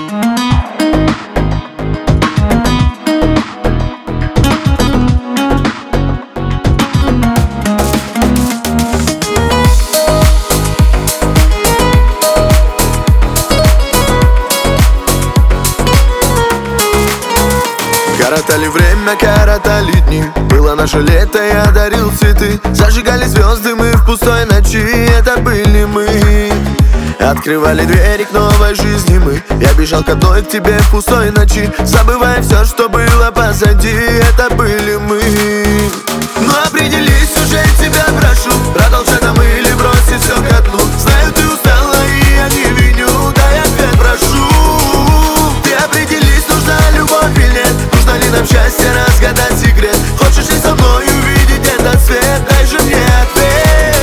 Коротали время, коротали дни. Было наше лето, я дарил цветы. Зажигали звезды мы в пустой ночи. Это были мы. Открывали двери к новой жизни мы. Я бежал к одной, к тебе в пустой ночи, забывая все, что было позади. Это были мы. Но определись уже, тебя прошу, продолжай нам или бросить все ко дну. Знаю, ты устала и я не виню, дай ответ, прошу. Ты определись, нужна любовь или нет, нужно ли нам счастье, разгадать секрет. Хочешь ли со мной увидеть этот свет, дай же мне ответ.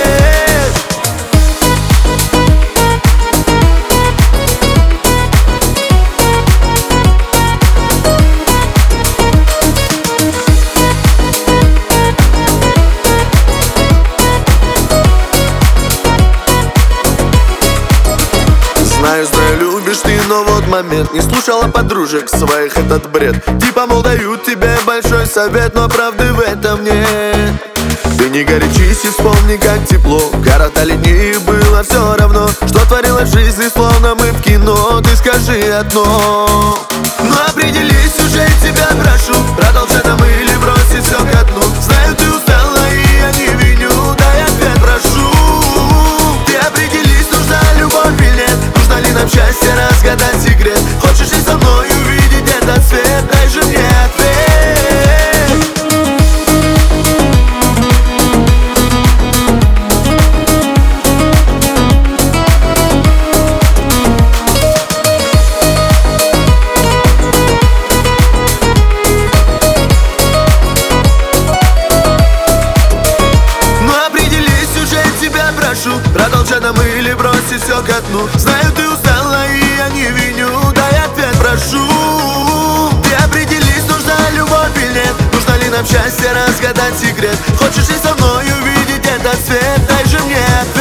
Знаю, любишь ты, но вот момент. Не слушала подружек своих этот бред. Типа, мол, дают тебе большой совет, но правды в этом нет. Ты не горячись и вспомни, как тепло. Коротали дни и было все равно, что творилось в жизни, словно мы в кино. Ты скажи одно. Но определись уже, тебя прошу, продолжай нам или бросить все ко дну. Знаю, ты устала и я не виню, дай ответ, прошу. Ты определись, нужна любовь или нет, нужно ли нам счастье, разгадать секрет. Хочешь ли со мной увидеть этот свет, дай же мне ответ. Продолжай нам или бросить все ко дну. Знаю, ты устала и я не виню, дай ответ, прошу. Ты определись, нужна любовь или нет, нужно ли нам счастье, разгадать секрет. Хочешь ли со мной увидеть этот свет, дай же мне ответ.